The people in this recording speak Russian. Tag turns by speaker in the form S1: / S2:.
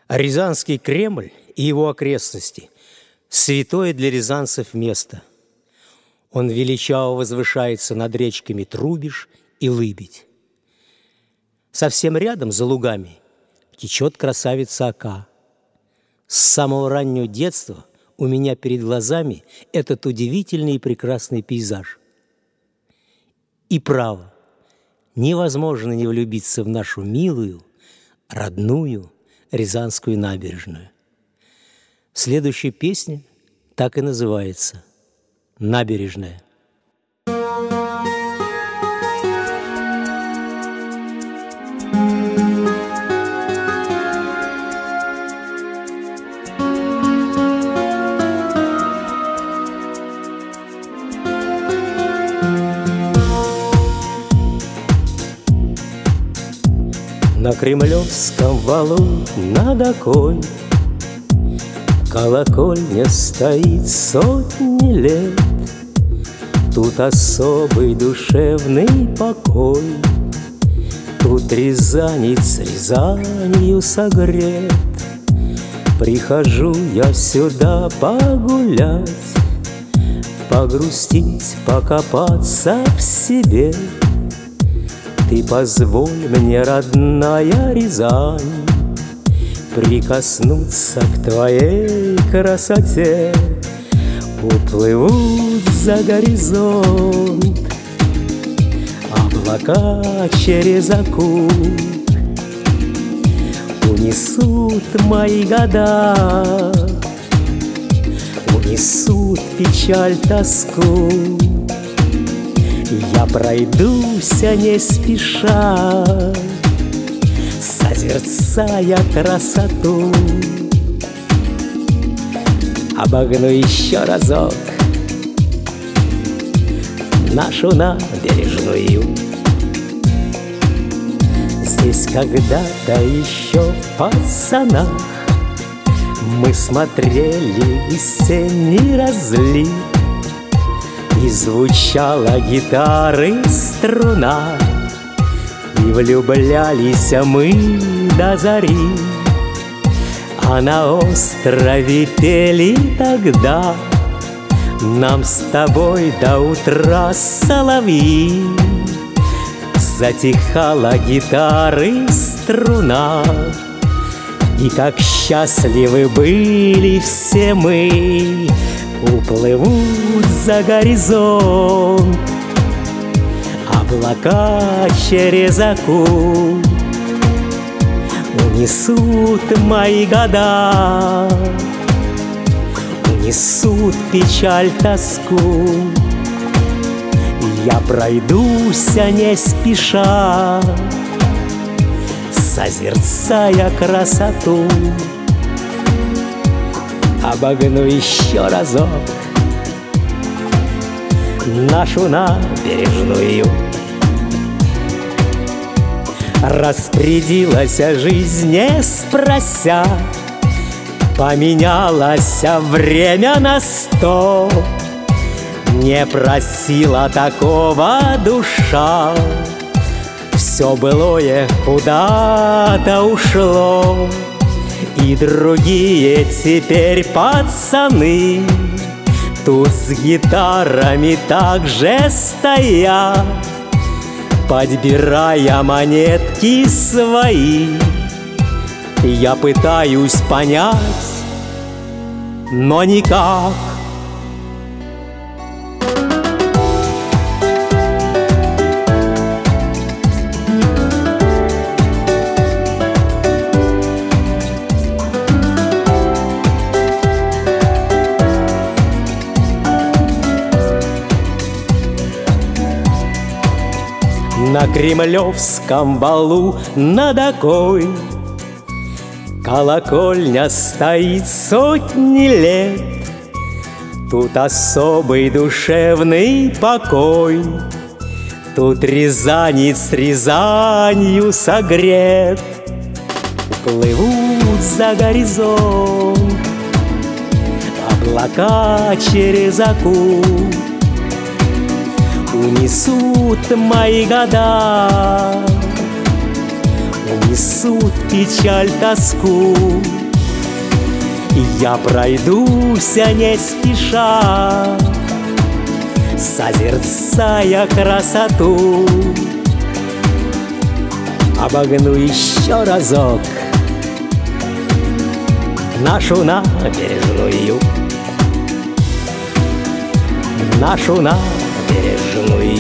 S1: Рязанский Кремль и его окрестности – святое для рязанцев место. Он величаво возвышается над речками Трубеж и Лыбедь. Совсем рядом, за лугами, течет красавица Ока. С самого раннего детства у меня перед глазами этот удивительный и прекрасный пейзаж. И право, невозможно не влюбиться в нашу милую, родную Рязанскую набережную. Следующая песня так и называется «Набережная». На Кремлевском валу над Окой колокольня стоит сотни лет. Тут особый душевный покой, тут рязанец Рязанью согрет. Прихожу я сюда погулять, погрустить, покопаться в себе. Ты позволь мне, родная Рязань, прикоснуться к твоей красоте. Уплывут за горизонт облака через Оку, унесут мои года, унесут печаль, тоску. Я пройдусь, не спеша, созерцая красоту. Обогну еще разок нашу набережную. Здесь когда-то еще в пацанах мы смотрели весенний разлив, и звучала гитары струна, и влюблялись мы до зари. А на острове пели тогда нам с тобой до утра соловьи. Затихала гитары струна, и как счастливы были все мы. Уплывут за горизонт облака через Оку, унесут мои года, унесут печаль, тоску. Я пройдусь, не спеша, созерцая красоту. Обогну еще разок нашу набережную. Распорядилась жизнь, не спрося, поменялось время на 100. Не просила такого душа, все былое куда-то ушло. И другие теперь пацаны тут с гитарами также стоят, подбирая монетки свои. Я пытаюсь понять, но никак. На Кремлевском балу над Окой колокольня стоит сотни лет. Тут особый душевный покой, тут рязанец Рязанью согрет. Плывут за горизонт облака через Оку, унесут мои года, несут печаль, тоску. Я пройдусь, не спеша, созерцая красоту. Обогну еще разок нашу набережную, нашу набережную.